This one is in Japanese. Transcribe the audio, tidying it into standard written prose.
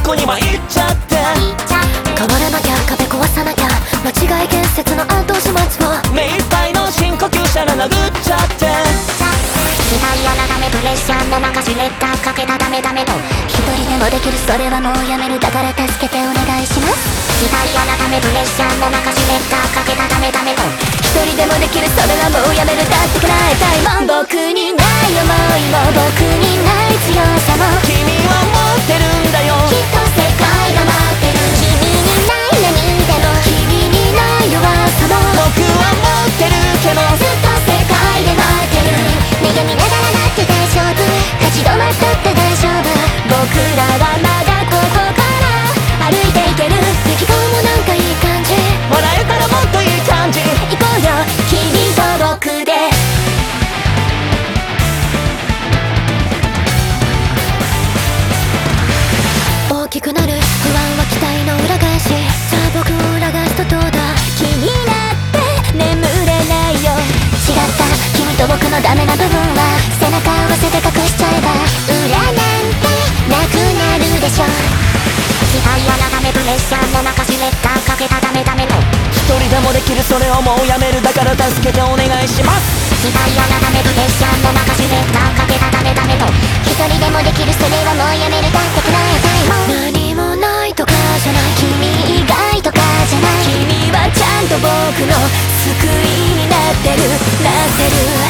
こに参っちゃって変わらなきゃ壁壊さなきゃ間違い建設の後始末を目いっぱいの深呼吸したら殴っちゃって時代改めプレッシャーの中しレッダーかけたダメダメと一人でもできるそれはもうやめるだから助けてお願いします時代改めプレッシャーの中しレッダーかけたダメダメと一人でもできるそれはもうやめるだって叶えたいもん僕にない想いも僕にない強さも君は持ってるんだよきっと世界が待ってる君にない何でも君にない弱さも僕は持ってるけどずっと世界で待ってる目が見ながらなって大丈夫立ち止まったって大丈夫僕らはまだここから歩いていける適当もなんかいい感じもらえたらもっといい感じ行こうよ君と僕で大きくなる不安は期待の裏返しさあ僕を裏返すとどうだ気になって眠れないよ違った君と僕のダメな部分は背中合わせて隠しちゃえば裏なんてなくなるでしょ時代改めプレッシャーの中しレッダーかけたダメダメの一人でもできるそれをもうやめるだから助けてお願いします時代改めプレッシャーの中しレッダーかけたダメダメと一人でもできるそれはもうやめるだって叶えたいもん何もないとかじゃない君以外とかじゃない君はちゃんと僕の救いになってる